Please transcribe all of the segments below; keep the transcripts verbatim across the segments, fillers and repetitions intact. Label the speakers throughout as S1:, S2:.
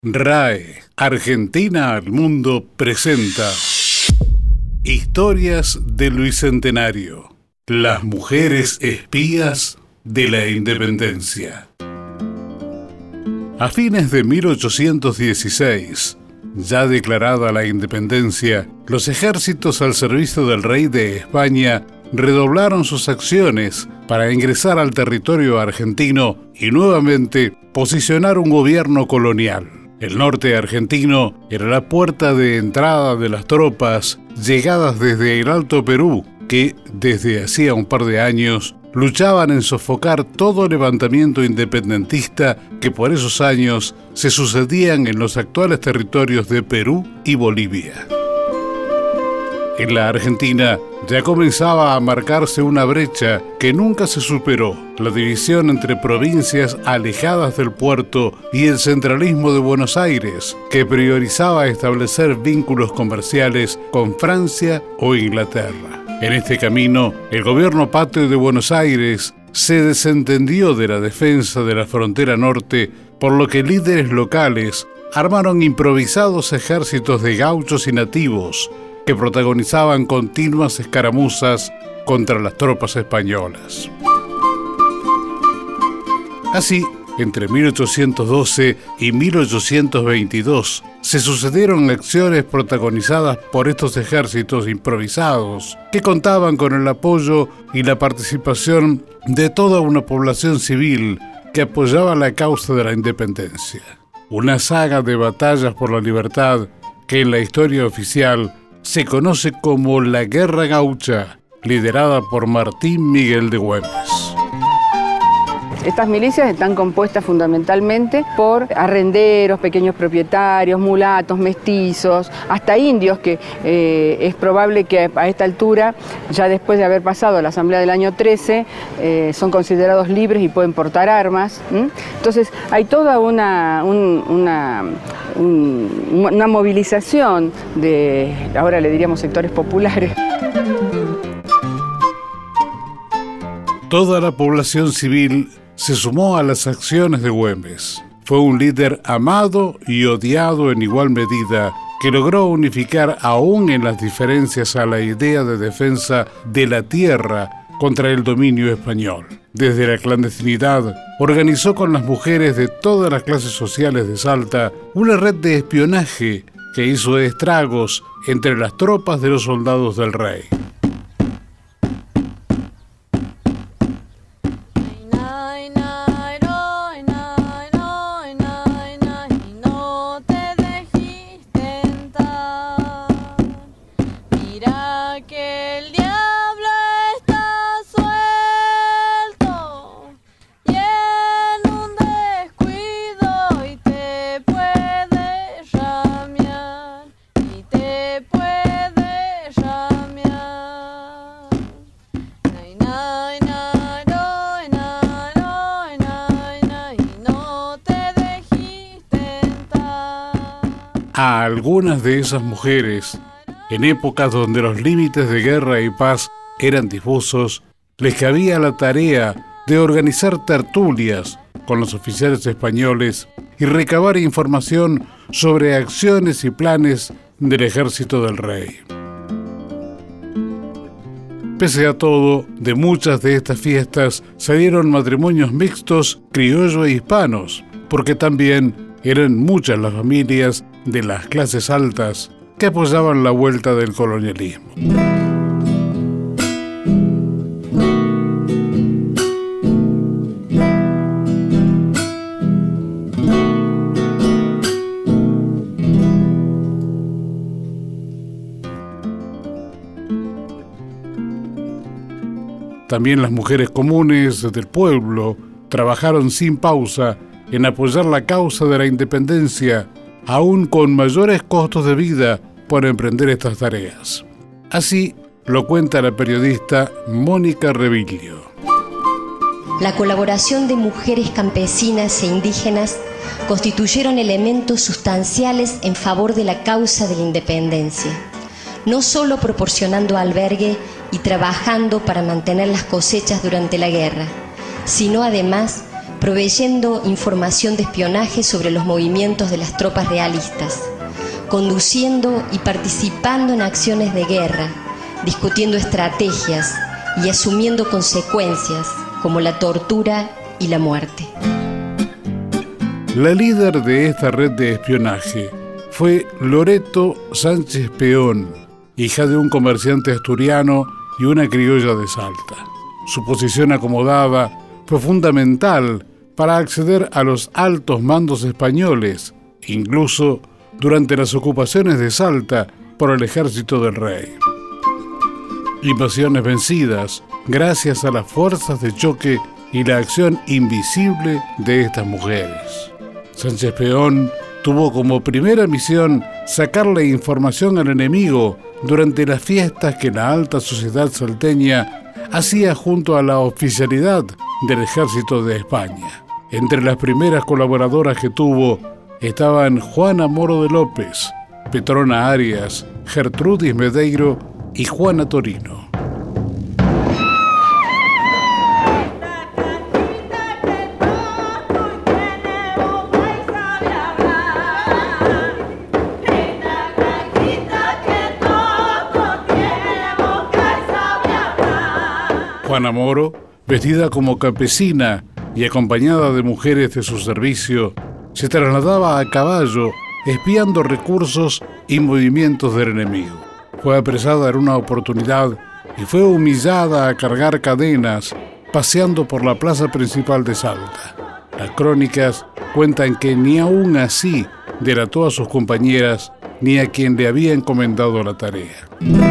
S1: RAE, Argentina al Mundo presenta Historias del Bicentenario. Las mujeres espías de la independencia. A fines de mil ochocientos dieciséis, ya declarada la independencia, los ejércitos al servicio del rey de España redoblaron sus acciones para ingresar al territorio argentino y nuevamente posicionar un gobierno colonial. El norte argentino era la puerta de entrada de las tropas llegadas desde el Alto Perú, que desde hacía un par de años luchaban en sofocar todo levantamiento independentista que por esos años se sucedían en los actuales territorios de Perú y Bolivia. En la Argentina ya comenzaba a marcarse una brecha que nunca se superó, la división entre provincias alejadas del puerto y el centralismo de Buenos Aires, que priorizaba establecer vínculos comerciales con Francia o Inglaterra. En este camino, el gobierno patrio de Buenos Aires se desentendió de la defensa de la frontera norte, por lo que líderes locales armaron improvisados ejércitos de gauchos y nativos que protagonizaban continuas escaramuzas contra las tropas españolas. Así, entre mil ochocientos doce y mil ochocientos veintidós, se sucedieron acciones protagonizadas por estos ejércitos improvisados, que contaban con el apoyo y la participación de toda una población civil que apoyaba la causa de la independencia. Una saga de batallas por la libertad que en la historia oficial se conoce como la Guerra Gaucha, liderada por Martín Miguel de Güemes.
S2: Estas milicias están compuestas fundamentalmente por arrenderos, pequeños propietarios, mulatos, mestizos, hasta indios, que eh, es probable que a esta altura, ya después de haber pasado la Asamblea del año trece, eh, son considerados libres y pueden portar armas. ¿Mm? Entonces hay toda una, un, una, un, una movilización de, ahora le diríamos, sectores populares.
S1: Toda la población civil se sumó a las acciones de Güemes. Fue un líder amado y odiado en igual medida, que logró unificar aún en las diferencias a la idea de defensa de la tierra contra el dominio español. Desde la clandestinidad, organizó con las mujeres de todas las clases sociales de Salta una red de espionaje que hizo estragos entre las tropas de los soldados del rey. A algunas de esas mujeres, en épocas donde los límites de guerra y paz eran difusos, les cabía la tarea de organizar tertulias con los oficiales españoles y recabar información sobre acciones y planes del ejército del rey. Pese a todo, de muchas de estas fiestas salieron matrimonios mixtos criollo e hispanos, porque también eran muchas las familias de las clases altas que apoyaban la vuelta del colonialismo. También las mujeres comunes del pueblo trabajaron sin pausa en apoyar la causa de la independencia, aún con mayores costos de vida por emprender estas tareas. Así lo cuenta la periodista Mónica Reviglio.
S3: La colaboración de mujeres campesinas e indígenas constituyeron elementos sustanciales en favor de la causa de la independencia, no solo proporcionando albergue y trabajando para mantener las cosechas durante la guerra, sino además proveyendo información de espionaje sobre los movimientos de las tropas realistas, conduciendo y participando en acciones de guerra, discutiendo estrategias y asumiendo consecuencias como la tortura y la muerte.
S1: La líder de esta red de espionaje fue Loreto Sánchez Peón, hija de un comerciante asturiano y una criolla de Salta. Su posición acomodada fue fundamental para acceder a los altos mandos españoles, incluso durante las ocupaciones de Salta por el ejército del rey. Invasiones vencidas gracias a las fuerzas de choque y la acción invisible de estas mujeres. Sánchez Peón tuvo como primera misión sacarle información al enemigo durante las fiestas que la alta sociedad salteña hacía junto a la oficialidad del ejército de España. Entre las primeras colaboradoras que tuvo estaban Juana Moro de López, Petrona Arias, Gertrudis Medeiro y Juana Torino. Juana Moro, vestida como campesina y acompañada de mujeres de su servicio, se trasladaba a caballo espiando recursos y movimientos del enemigo. Fue apresada en una oportunidad y fue humillada a cargar cadenas paseando por la plaza principal de Salta. Las crónicas cuentan que ni aún así delató a sus compañeras ni a quien le había encomendado la tarea.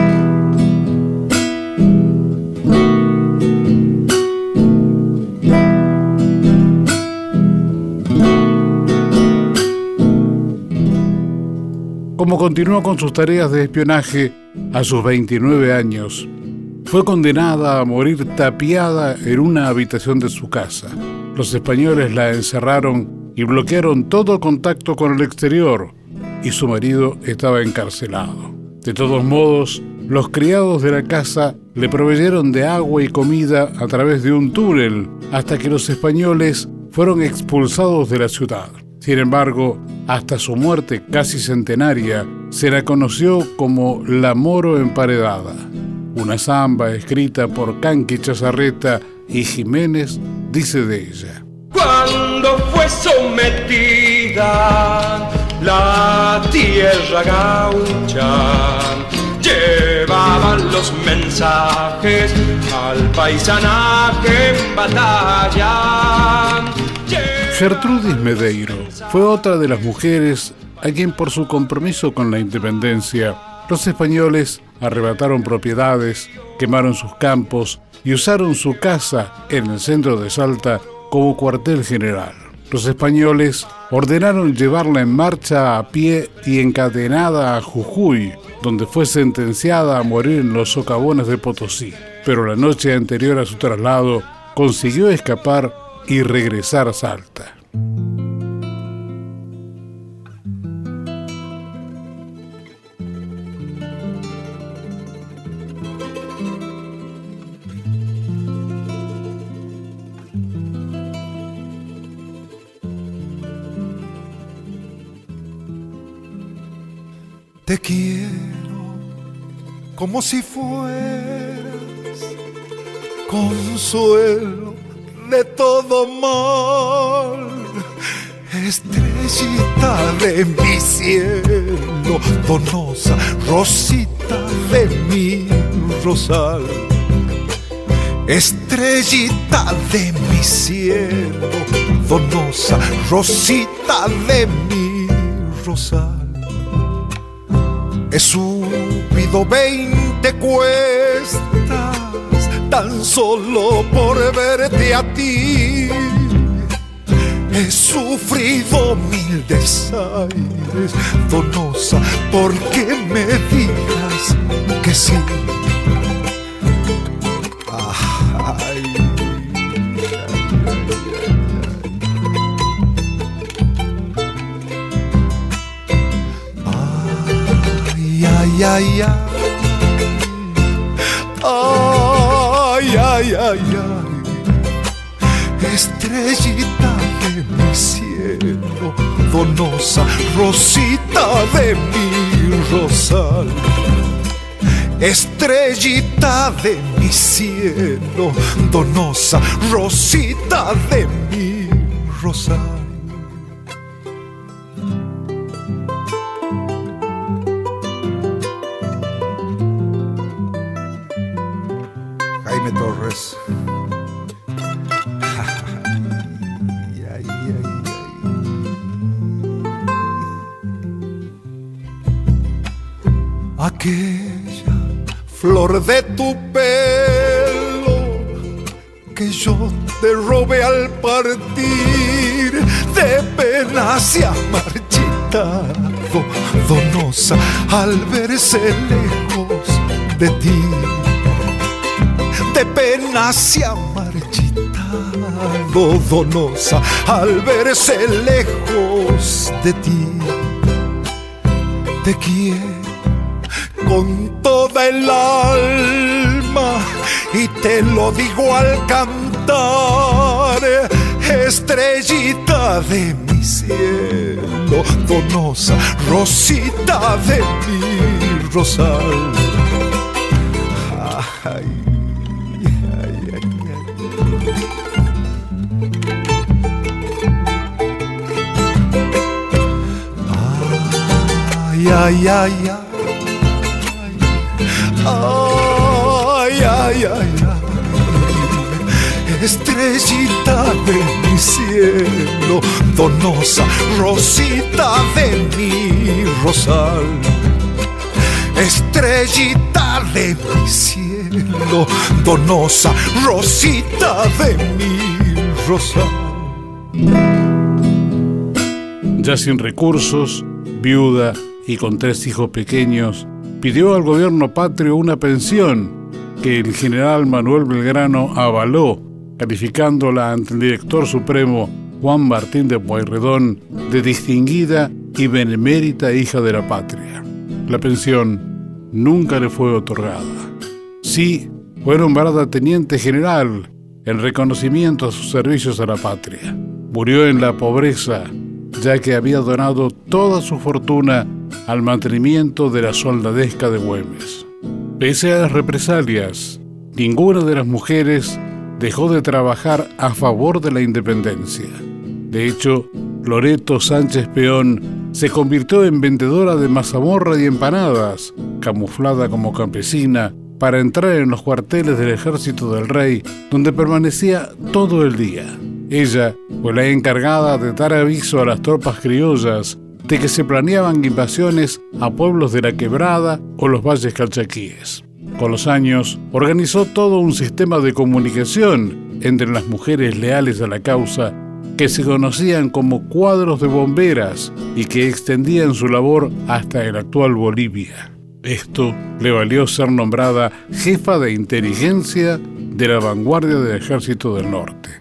S1: Como continuó con sus tareas de espionaje a sus veintinueve años, fue condenada a morir tapiada en una habitación de su casa. Los españoles la encerraron y bloquearon todo contacto con el exterior, y su marido estaba encarcelado. De todos modos, los criados de la casa le proveyeron de agua y comida a través de un túnel hasta que los españoles fueron expulsados de la ciudad. Sin embargo, hasta su muerte casi centenaria, se la conoció como la Moro Emparedada. Una samba escrita por Canqui Chazarreta y Jiménez dice de ella:
S4: cuando fue sometida la tierra gaucha, llevaban los mensajes al paisanaje en batalla.
S1: Gertrudis Medeiro fue otra de las mujeres a quien, por su compromiso con la independencia, los españoles arrebataron propiedades, quemaron sus campos y usaron su casa en el centro de Salta como cuartel general. Los españoles ordenaron llevarla en marcha a pie y encadenada a Jujuy, donde fue sentenciada a morir en los socavones de Potosí. Pero la noche anterior a su traslado consiguió escapar y regresar a Salta.
S5: Te quiero como si fueras consuelo de todo mal, estrellita de mi cielo, donosa, rosita de mi rosal. Estrellita de mi cielo, donosa, rosita de mi rosal. He subido veinte cuestas tan solo por verte a ti. He sufrido mil desaires, donosa, porque me digas que sí. Ay, ay, ay, ay, ay, ay, ay, ay. estrellita de mi cielo, donosa, rosita de mi rosal. Estrellita de mi cielo, donosa, rosita de mi rosal. Jaime Torres. Ay, ay, ay, ay. Aquella flor de tu pelo que yo te robé al partir, de pena se ha marchitado, donosa, al verse lejos de ti. De pena se ha marchitado, donosa, al verse lejos de ti. Te quiero con toda el alma y te lo digo al cantar, estrellita de mi cielo, donosa, rosita de mi rosal. Ay, ay, ay, ay, ay, ay, ay. Ay, ay, ay, ay, estrellita de mi cielo, donosa, rosita de mi rosal. Estrellita de mi cielo, donosa, rosita de mi rosal.
S1: Ya sin recursos, viuda y con tres hijos pequeños, pidió al gobierno patrio una pensión que el general Manuel Belgrano avaló, calificándola ante el director supremo Juan Martín de Pueyrredón de distinguida y benemérita hija de la patria. La pensión nunca le fue otorgada. Sí, fue nombrada teniente general en reconocimiento a sus servicios a la patria. Murió en la pobreza, ya que había donado toda su fortuna al mantenimiento de la soldadesca de Güemes. Pese a las represalias, ninguna de las mujeres dejó de trabajar a favor de la independencia. De hecho, Loreto Sánchez Peón se convirtió en vendedora de mazamorra y empanadas, camuflada como campesina, para entrar en los cuarteles del ejército del rey, donde permanecía todo el día. Ella fue la encargada de dar aviso a las tropas criollas de que se planeaban invasiones a pueblos de la Quebrada o los valles calchaquíes. Con los años, organizó todo un sistema de comunicación entre las mujeres leales a la causa, que se conocían como cuadros de bomberas y que extendían su labor hasta el actual Bolivia. Esto le valió ser nombrada jefa de inteligencia de la vanguardia del Ejército del Norte.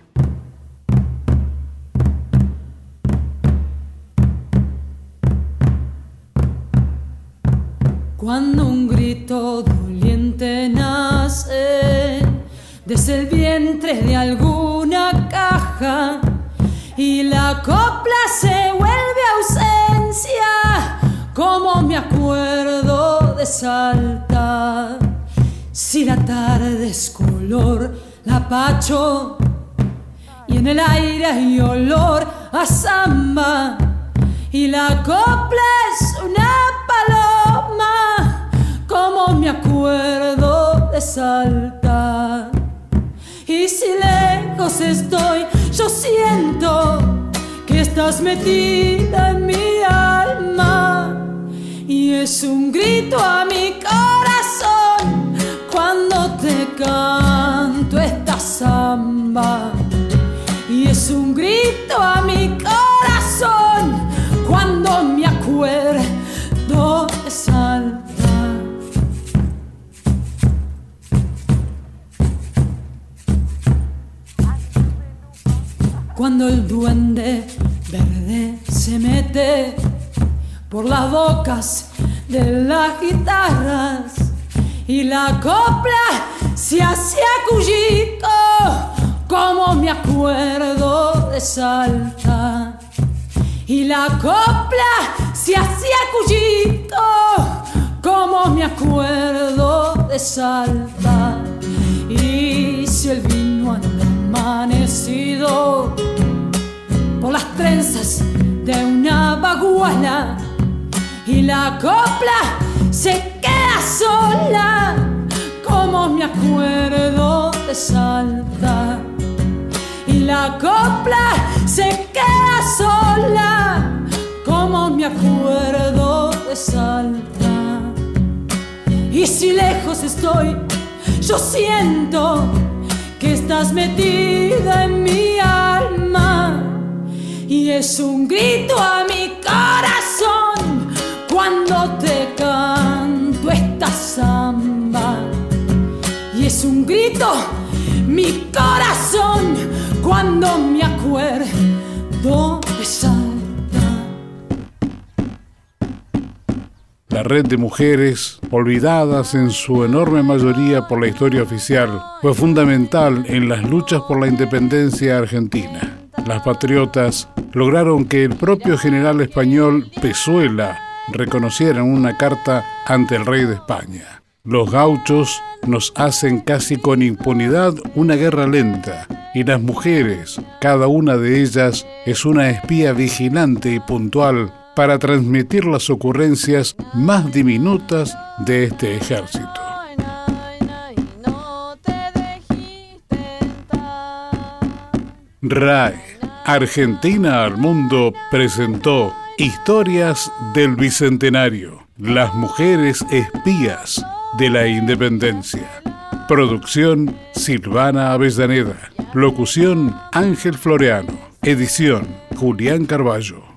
S6: Cuando un grito doliente nace desde el vientre de alguna caja y la copla se vuelve ausencia, como me acuerdo de Salta. Si la tarde es color lapacho y en el aire hay olor a samba y la copla es una paloma, como me acuerdo de Salta. Y si lejos estoy, yo siento que estás metida en mi alma, y es un grito a mi corazón cuando te canto esta samba. Y es un grito a mi corazón cuando me acuerdo de Salta. Cuando el duende verde se mete por las bocas de las guitarras y la copla se hace acullito como me acuerdo de Salta. Y la copla se hacía cullito, como me acuerdo de Salta. Y si el vino anda amanecido por las trenzas de una baguala y la copla se queda sola, como me acuerdo de Salta. Y la copla se queda sola, como me acuerdo de Salta. Y si lejos estoy, yo siento que estás metida en mi alma. Y es un grito a mi corazón cuando te canto esta samba. Y es un grito mi corazón cuando me acuerdo de Salta.
S1: La red de mujeres, olvidadas en su enorme mayoría por la historia oficial, fue fundamental en las luchas por la independencia argentina. Las patriotas lograron que el propio general español Pezuela reconociera en una carta ante el rey de España: los gauchos nos hacen casi con impunidad una guerra lenta, y las mujeres, cada una de ellas, es una espía vigilante y puntual para transmitir las ocurrencias más diminutas de este ejército. R A E, Argentina al Mundo, presentó Historias del Bicentenario, las mujeres espías de la independencia. Producción Silvana Avellaneda. Locución Ángel Floreano. Edición Julián Carballo.